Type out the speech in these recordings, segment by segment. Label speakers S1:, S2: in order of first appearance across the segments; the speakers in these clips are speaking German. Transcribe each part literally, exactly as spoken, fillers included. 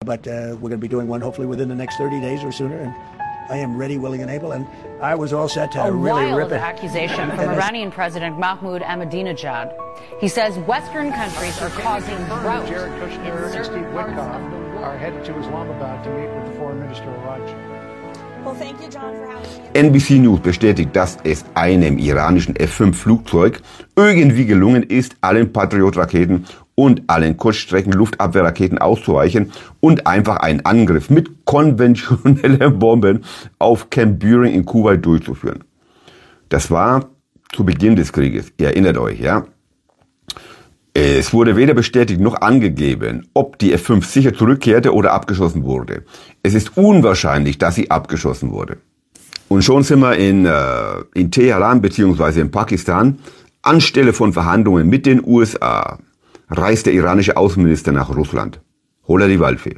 S1: But uh, we're going to be doing one hopefully within the next thirty days or sooner. And I am ready, willing, and able. And I was all set to
S2: a
S1: really rip
S2: wild
S1: it.
S2: accusation from Iranian President Mahmoud Ahmadinejad. He says Western countries are causing drought
S3: Jared Kushner
S2: in certain
S3: and Steve
S2: parts
S3: Witkoff
S2: of the world.
S3: are headed to Islamabad to meet with the foreign minister of Iraq.
S4: Well, thank you, John, for having me.
S5: N B C News bestätigt, dass es einem iranischen F fünf Flugzeug irgendwie gelungen ist, allen Patriot-Raketen und allen Kurzstrecken-Luftabwehrraketen auszuweichen und einfach einen Angriff mit konventionellen Bomben auf Camp Buehring in Kuwait durchzuführen. Das war zu Beginn des Krieges, ihr erinnert euch, ja? Es wurde weder bestätigt noch angegeben, ob die F fünf sicher zurückkehrte oder abgeschossen wurde. Es ist unwahrscheinlich, dass sie abgeschossen wurde. Und schon sind wir in, äh, in Teheran bzw. in Pakistan. Anstelle von Verhandlungen mit den U S A reist der iranische Außenminister nach Russland. Hol er die Waldfee.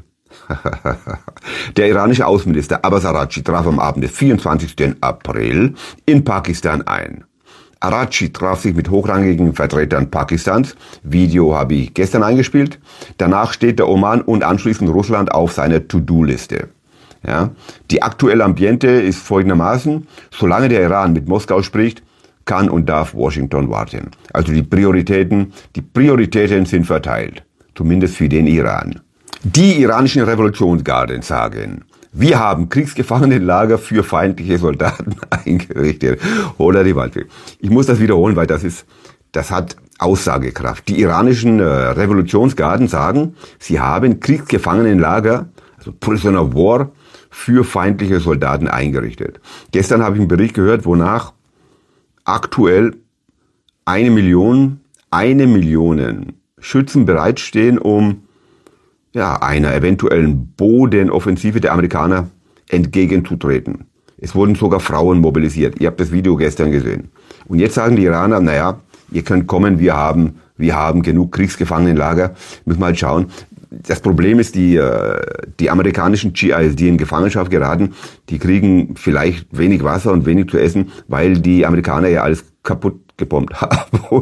S5: Der iranische Außenminister Abbas Araghchi traf am Abend des vierundzwanzigsten April in Pakistan ein. Araghchi traf sich mit hochrangigen Vertretern Pakistans. Video habe ich gestern eingespielt. Danach steht der Oman und anschließend Russland auf seiner To-Do-Liste. Ja, die aktuelle Ambiente ist folgendermaßen: Solange der Iran mit Moskau spricht, kann und darf Washington warten. Also die Prioritäten, die Prioritäten sind verteilt. Zumindest für den Iran. Die iranischen Revolutionsgarden sagen: Wir haben Kriegsgefangenenlager für feindliche Soldaten eingerichtet. Oder die Waldfee. Ich muss das wiederholen, weil das ist, das hat Aussagekraft. Die iranischen äh, Revolutionsgarden sagen, sie haben Kriegsgefangenenlager, also Prisoner of War, für feindliche Soldaten eingerichtet. Gestern habe ich einen Bericht gehört, wonach aktuell eine Million, eine Million Schützen bereitstehen, um ja, einer eventuellen Bodenoffensive der Amerikaner entgegenzutreten. Es wurden sogar Frauen mobilisiert. Ihr habt das Video gestern gesehen. Und jetzt sagen die Iraner, naja, ihr könnt kommen, wir haben, wir haben genug Kriegsgefangenenlager. Müssen wir halt schauen. Das Problem ist, die, die amerikanischen G Is, die in Gefangenschaft geraten, die kriegen vielleicht wenig Wasser und wenig zu essen, weil die Amerikaner ja alles kaputt gebombt haben.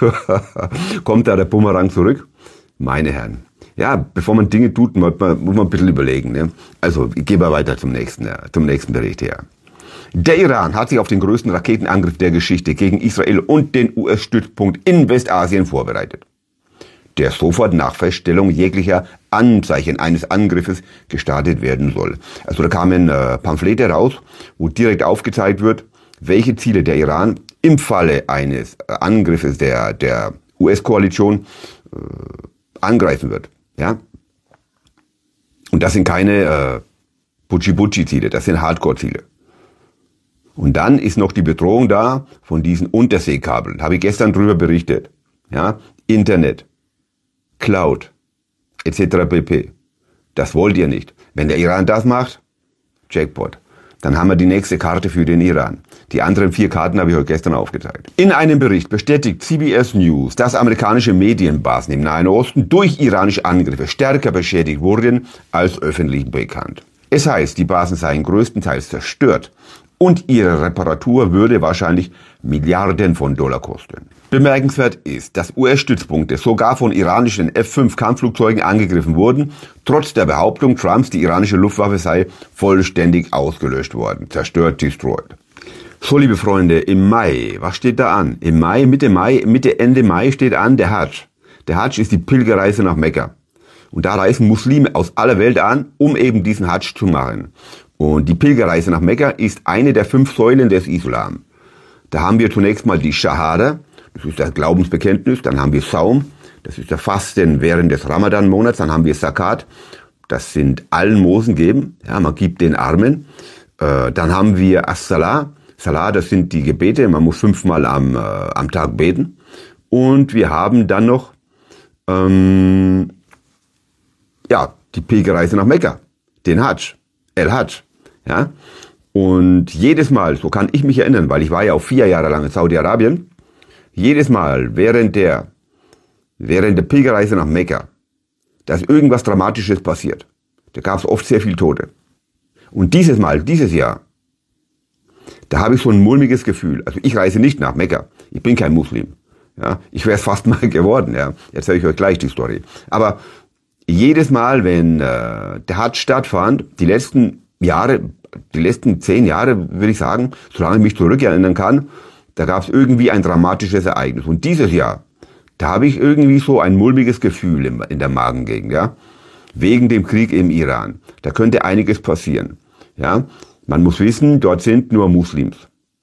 S5: Kommt da der Bumerang zurück? Meine Herren. Ja, bevor man Dinge tut, muss man, muss man ein bisschen überlegen. Ne? Also, ich gehe mal weiter zum nächsten, zum nächsten Bericht her. Der Iran hat sich auf den größten Raketenangriff der Geschichte gegen Israel und den U S-Stützpunkt in Westasien vorbereitet, der sofort nach Feststellung jeglicher Anzeichen eines Angriffes gestartet werden soll. Also da kamen äh, Pamphlete raus, wo direkt aufgezeigt wird, welche Ziele der Iran im Falle eines äh, Angriffes der, der U S-Koalition äh, angreifen wird. Ja? Und das sind keine äh, Butschi-Butschi-Ziele, das sind Hardcore-Ziele. Und dann ist noch die Bedrohung da von diesen Unterseekabeln. Habe ich gestern drüber berichtet. Ja? Internet, Cloud, et cetera pp. Das wollt ihr nicht. Wenn der Iran das macht, Jackpot. Dann haben wir die nächste Karte für den Iran. Die anderen vier Karten habe ich euch gestern aufgezeigt. In einem Bericht bestätigt C B S News, dass amerikanische Medienbasen im Nahen Osten durch iranische Angriffe stärker beschädigt wurden als öffentlich bekannt. Es heißt, die Basen seien größtenteils zerstört und ihre Reparatur würde wahrscheinlich Milliarden von Dollar kosten. Bemerkenswert ist, dass U S-Stützpunkte sogar von iranischen F fünf Kampfflugzeugen angegriffen wurden, trotz der Behauptung Trumps, die iranische Luftwaffe sei vollständig ausgelöscht worden, zerstört, destroyed. So, liebe Freunde, im Mai, was steht da an? Im Mai, Mitte Mai, Mitte, Ende Mai steht an der Hadsch. Der Hadsch ist die Pilgerreise nach Mekka. Und da reisen Muslime aus aller Welt an, um eben diesen Hadsch zu machen. Und die Pilgerreise nach Mekka ist eine der fünf Säulen des Islam. Da haben wir zunächst mal die Shahada, das ist das Glaubensbekenntnis, dann haben wir Saum, das ist der Fasten während des Ramadan-Monats, dann haben wir Zakat, das sind Almosen geben, ja, man gibt den Armen. Äh, dann haben wir As-Salah, Salah, das sind die Gebete, man muss fünfmal am, äh, am Tag beten. Und wir haben dann noch ähm, ja, die Pilgerreise nach Mekka, den Hadsch, El Hadsch, ja. Und jedes Mal, so kann ich mich erinnern, weil ich war ja auch vier Jahre lang in Saudi-Arabien, jedes Mal während der, während der Pilgerreise nach Mekka, da ist irgendwas Dramatisches passiert. Da gab es oft sehr viel Tote. Und dieses Mal, dieses Jahr, da habe ich so ein mulmiges Gefühl. Also ich reise nicht nach Mekka. Ich bin kein Muslim. Ja, ich wäre es fast mal geworden. Ja, erzähle ich euch gleich die Story. Aber jedes Mal, wenn äh, der Hadsch stattfand, die letzten Jahre, die letzten zehn Jahre, würde ich sagen, solange ich mich zurückerinnern kann, da gab es irgendwie ein dramatisches Ereignis. Und dieses Jahr, da habe ich irgendwie so ein mulmiges Gefühl in, in der Magengegend, ja, wegen dem Krieg im Iran. Da könnte einiges passieren, ja. Man muss wissen, dort sind nur Muslims.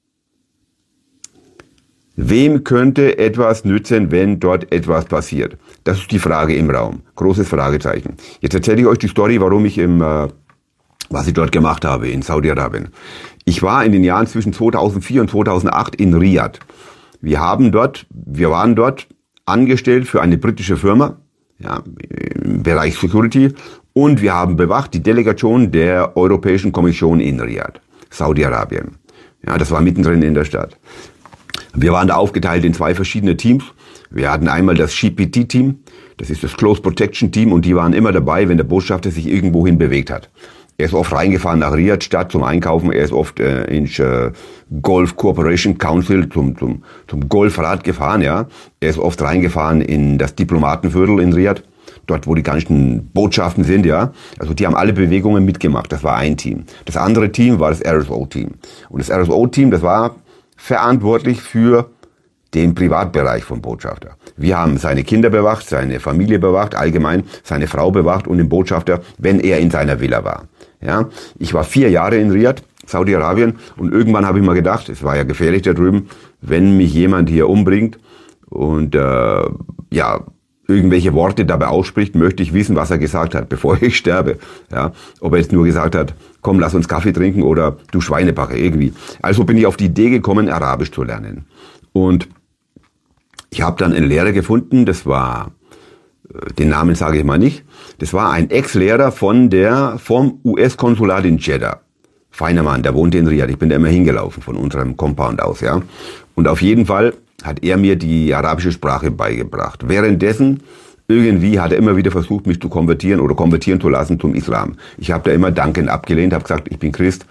S5: Wem könnte etwas nützen, wenn dort etwas passiert? Das ist die Frage im Raum. Großes Fragezeichen. Jetzt erzähle ich euch die Story, warum ich im, äh, was ich dort gemacht habe in Saudi-Arabien. Ich war in den Jahren zwischen zweitausendvier und zweitausendacht in Riyadh. Wir haben dort, wir waren dort angestellt für eine britische Firma, ja, im Bereich Security, und wir haben bewacht die Delegation der Europäischen Kommission in Riyadh, Saudi-Arabien. Ja, das war mittendrin in der Stadt. Wir waren da aufgeteilt in zwei verschiedene Teams. Wir hatten einmal das G P T-Team, das ist das Close Protection Team, und die waren immer dabei, wenn der Botschafter sich irgendwohin bewegt hat. Er ist oft reingefahren nach Riyadh Stadt zum Einkaufen, er ist oft äh, ins äh, Gulf Cooperation Council zum, zum, zum Golfrat gefahren, ja. Er ist oft reingefahren in das Diplomatenviertel in Riyadh, dort wo die ganzen Botschaften sind, ja. Also die haben alle Bewegungen mitgemacht, das war ein Team. Das andere Team war das R S O-Team. Und das R S O-Team, das war verantwortlich für den Privatbereich vom Botschafter. Wir haben seine Kinder bewacht, seine Familie bewacht, allgemein seine Frau bewacht und den Botschafter, wenn er in seiner Villa war. Ja, ich war vier Jahre in Riyadh, Saudi-Arabien, und irgendwann habe ich mal gedacht, es war ja gefährlich da drüben, wenn mich jemand hier umbringt und äh, ja irgendwelche Worte dabei ausspricht, möchte ich wissen, was er gesagt hat, bevor ich sterbe. Ja, ob er jetzt nur gesagt hat, komm, lass uns Kaffee trinken oder du Schweinebacke, irgendwie. Also bin ich auf die Idee gekommen, Arabisch zu lernen. Und ich habe dann einen Lehrer gefunden, das war, den Namen sage ich mal nicht, das war ein Ex-Lehrer von der, vom U S-Konsulat in Jeddah. Feiner Mann, der wohnte in Riyadh. Ich bin da immer hingelaufen von unserem Compound aus, ja. Und auf jeden Fall hat er mir die arabische Sprache beigebracht. Währenddessen irgendwie hat er immer wieder versucht, mich zu konvertieren oder konvertieren zu lassen zum Islam. Ich habe da immer dankend abgelehnt, habe gesagt, ich bin Christ,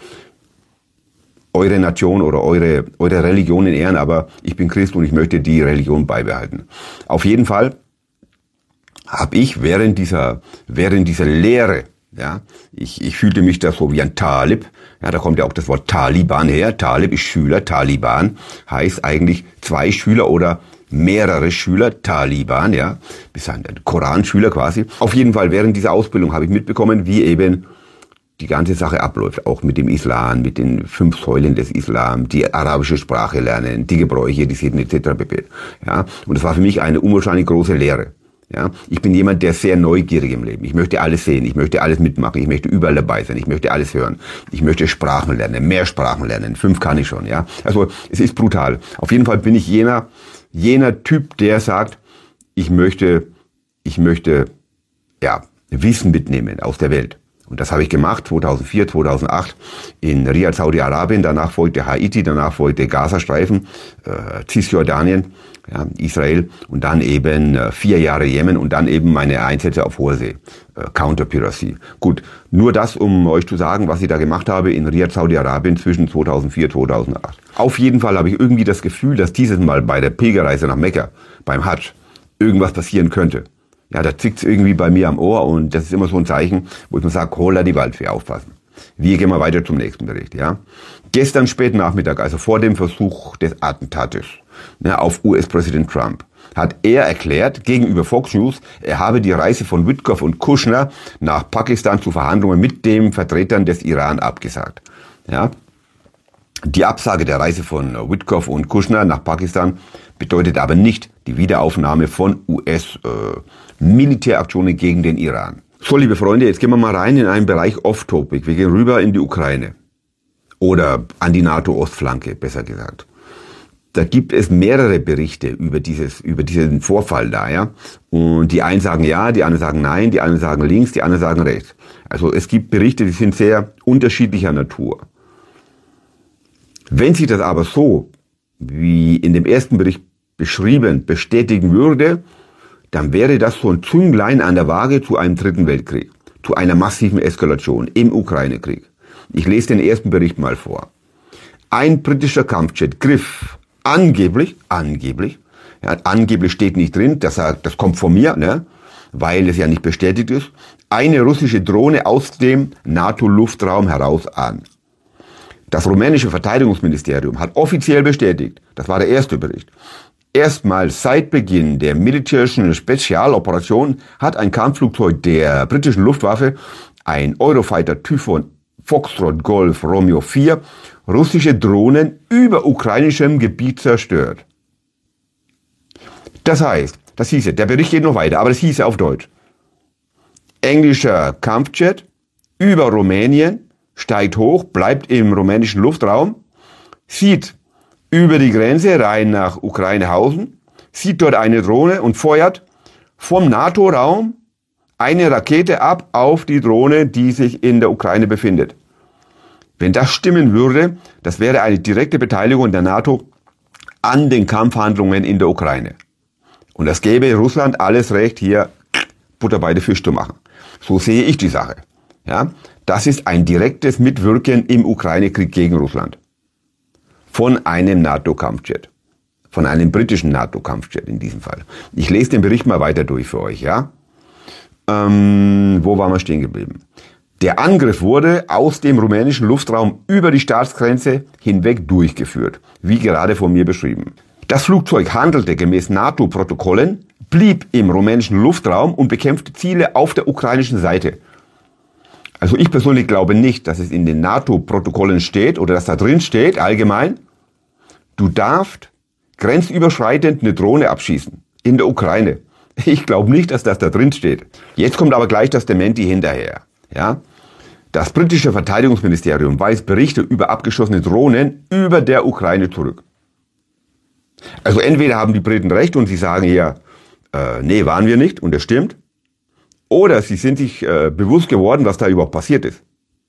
S5: eure Nation oder eure eure Religion in Ehren, aber ich bin Christ und ich möchte die Religion beibehalten. Auf jeden Fall habe ich während dieser während dieser Lehre, ja, ich ich fühlte mich da so wie ein Talib. Ja, da kommt ja auch das Wort Taliban her. Talib ist Schüler, Taliban heißt eigentlich zwei Schüler oder mehrere Schüler, Taliban, ja, bis ein Koranschüler quasi. Auf jeden Fall während dieser Ausbildung habe ich mitbekommen, wie eben die ganze Sache abläuft, auch mit dem Islam, mit den fünf Säulen des Islam, die arabische Sprache lernen, die Gebräuche, die Sitten et cetera pp. Ja, und das war für mich eine unwahrscheinlich große Lehre. Ja, ich bin jemand, der sehr neugierig im Leben. Ich möchte alles sehen, ich möchte alles mitmachen, ich möchte überall dabei sein, ich möchte alles hören. Ich möchte Sprachen lernen, mehr Sprachen lernen. Fünf kann ich schon, ja. Also, es ist brutal. Auf jeden Fall bin ich jener, jener Typ, der sagt, ich möchte, ich möchte, ja, Wissen mitnehmen aus der Welt. Und das habe ich gemacht, zweitausendvier, zweitausendacht in Riyadh, Saudi-Arabien. Danach folgte Haiti, danach folgte Gazastreifen, äh, Cisjordanien, ja, Israel und dann eben äh, vier Jahre Jemen und dann eben meine Einsätze auf hoher See, äh, Counter-Piracy. Gut, nur das, um euch zu sagen, was ich da gemacht habe in Riyadh, Saudi-Arabien zwischen zweitausendvier und zweitausendacht. Auf jeden Fall habe ich irgendwie das Gefühl, dass dieses Mal bei der Pilgerreise nach Mekka, beim Hadsch, irgendwas passieren könnte. Ja, da zickt's irgendwie bei mir am Ohr und das ist immer so ein Zeichen, wo ich mir sage, holla die Waldfee, aufpassen. Wir gehen mal weiter zum nächsten Bericht, ja. Gestern spät Nachmittag, also vor dem Versuch des Attentates, ne, auf U S-Präsident Trump, hat er erklärt gegenüber Fox News, er habe die Reise von Witkoff und Kushner nach Pakistan zu Verhandlungen mit den Vertretern des Iran abgesagt. Ja. Die Absage der Reise von Witkoff und Kushner nach Pakistan bedeutet aber nicht die Wiederaufnahme von U S-Militäraktionen äh, gegen den Iran. So, liebe Freunde, jetzt gehen wir mal rein in einen Bereich off-topic. Wir gehen rüber in die Ukraine. Oder an die NATO-Ostflanke, besser gesagt. Da gibt es mehrere Berichte über dieses, über diesen Vorfall da, ja. Und die einen sagen ja, die anderen sagen nein, die anderen sagen links, die anderen sagen rechts. Also es gibt Berichte, die sind sehr unterschiedlicher Natur. Wenn sich das aber so, wie in dem ersten Bericht beschrieben, bestätigen würde, dann wäre das so ein Zünglein an der Waage zu einem dritten Weltkrieg, zu einer massiven Eskalation im Ukraine-Krieg. Ich lese den ersten Bericht mal vor. Ein britischer Kampfjet griff angeblich, angeblich, ja, angeblich steht nicht drin, das, das kommt von mir, ne, weil es ja nicht bestätigt ist, eine russische Drohne aus dem NATO-Luftraum heraus an. Das rumänische Verteidigungsministerium hat offiziell bestätigt, das war der erste Bericht, erstmals seit Beginn der militärischen Spezialoperation hat ein Kampfflugzeug der britischen Luftwaffe, ein Eurofighter Typhoon Foxtrot Golf Romeo vier, russische Drohnen über ukrainischem Gebiet zerstört. Das heißt, das hieße, der Bericht geht noch weiter, aber das hieße auf Deutsch. Englischer Kampfjet über Rumänien, steigt hoch, bleibt im rumänischen Luftraum, sieht über die Grenze rein nach Ukraine-Hausen, sieht dort eine Drohne und feuert vom NATO-Raum eine Rakete ab auf die Drohne, die sich in der Ukraine befindet. Wenn das stimmen würde, das wäre eine direkte Beteiligung der NATO an den Kampfhandlungen in der Ukraine. Und das gäbe Russland alles Recht, hier Butter bei den Fisch zu machen. So sehe ich die Sache. Ja, das ist ein direktes Mitwirken im Ukraine-Krieg gegen Russland. Von einem NATO-Kampfjet. Von einem britischen NATO-Kampfjet in diesem Fall. Ich lese den Bericht mal weiter durch für euch, ja. Ähm, wo waren wir stehen geblieben? Der Angriff wurde aus dem rumänischen Luftraum über die Staatsgrenze hinweg durchgeführt, wie gerade von mir beschrieben. Das Flugzeug handelte gemäß NATO-Protokollen, blieb im rumänischen Luftraum und bekämpfte Ziele auf der ukrainischen Seite. Also ich persönlich glaube nicht, dass es in den NATO-Protokollen steht oder dass da drin steht, allgemein, du darfst grenzüberschreitend eine Drohne abschießen in der Ukraine. Ich glaube nicht, dass das da drin steht. Jetzt kommt aber gleich das Dementi hinterher. Ja? Das britische Verteidigungsministerium weist Berichte über abgeschossene Drohnen über der Ukraine zurück. Also entweder haben die Briten recht und sie sagen hier, äh, nee, waren wir nicht und das stimmt. Oder sie sind sich äh, bewusst geworden, was da überhaupt passiert ist.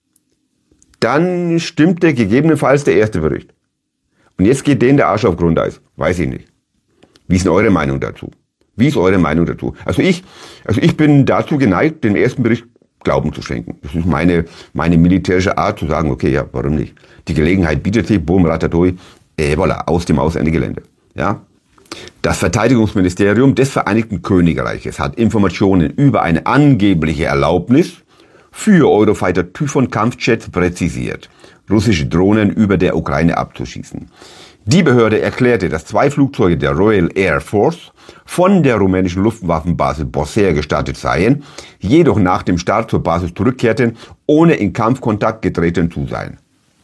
S5: Dann stimmte gegebenenfalls der erste Bericht. Und jetzt geht denen der Arsch auf Grundeis. Weiß ich nicht. Wie ist denn eure Meinung dazu? Wie ist eure Meinung dazu? Also ich, also ich bin dazu geneigt, dem ersten Bericht Glauben zu schenken. Das ist meine, meine militärische Art zu sagen, okay, ja, warum nicht? Die Gelegenheit bietet sich, boom, ratatouille, äh, voilà, aus dem Ausende Gelände. Ja? Das Verteidigungsministerium des Vereinigten Königreiches hat Informationen über eine angebliche Erlaubnis für Eurofighter Typhoon Kampfjets präzisiert, russische Drohnen über der Ukraine abzuschießen. Die Behörde erklärte, dass zwei Flugzeuge der Royal Air Force von der rumänischen Luftwaffenbasis Borsea gestartet seien, jedoch nach dem Start zur Basis zurückkehrten, ohne in Kampfkontakt getreten zu sein.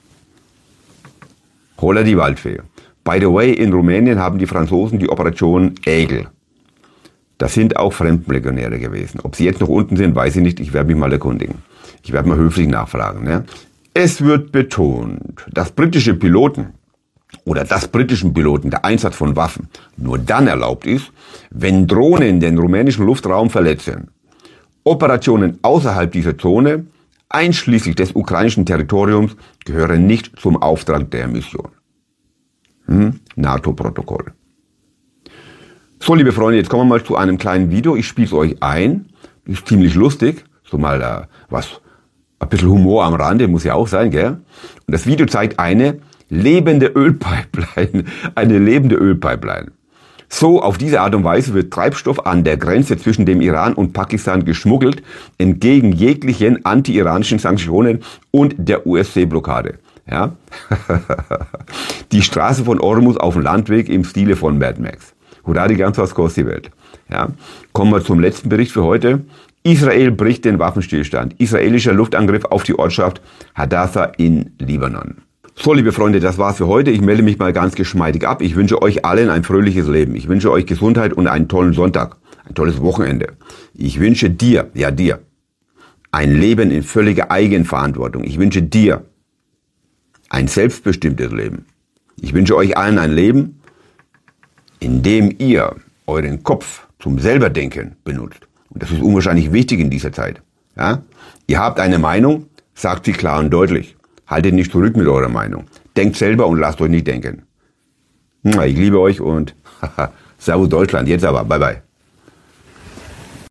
S5: Holla die Waldfee. By the way, in Rumänien haben die Franzosen die Operation Aigle. Das sind auch Fremdenlegionäre gewesen. Ob sie jetzt noch unten sind, weiß ich nicht. Ich werde mich mal erkundigen. Ich werde mal höflich nachfragen. Ne? Es wird betont, dass britische Piloten oder dass britischen Piloten der Einsatz von Waffen nur dann erlaubt ist, wenn Drohnen den rumänischen Luftraum verletzen. Operationen außerhalb dieser Zone, einschließlich des ukrainischen Territoriums, gehören nicht zum Auftrag der Mission. Hm? NATO-Protokoll. So, liebe Freunde, jetzt kommen wir mal zu einem kleinen Video. Ich spiele es euch ein. Das ist ziemlich lustig. So mal äh, was, ein bisschen Humor am Rande, muss ja auch sein, gell? Und das Video zeigt eine lebende Ölpipeline. Eine lebende Ölpipeline. So, auf diese Art und Weise wird Treibstoff an der Grenze zwischen dem Iran und Pakistan geschmuggelt, entgegen jeglichen anti-iranischen Sanktionen und der U S A-Blockade. Ja? Die Straße von Ormus auf dem Landweg im Stile von Mad Max. Hurra, die ganze was kostet die Welt. Ja? Kommen wir zum letzten Bericht für heute. Israel bricht den Waffenstillstand. Israelischer Luftangriff auf die Ortschaft Hadassah in Libanon. So, liebe Freunde, das war's für heute. Ich melde mich mal ganz geschmeidig ab. Ich wünsche euch allen ein fröhliches Leben. Ich wünsche euch Gesundheit und einen tollen Sonntag. Ein tolles Wochenende. Ich wünsche dir, ja dir, ein Leben in völliger Eigenverantwortung. Ich wünsche dir ein selbstbestimmtes Leben. Ich wünsche euch allen ein Leben, in dem ihr euren Kopf zum Selberdenken benutzt. Und das ist unwahrscheinlich wichtig in dieser Zeit. Ja? Ihr habt eine Meinung, sagt sie klar und deutlich. Haltet nicht zurück mit eurer Meinung. Denkt selber und lasst euch nicht denken. Ich liebe euch und Servus Deutschland. Jetzt aber. Bye bye.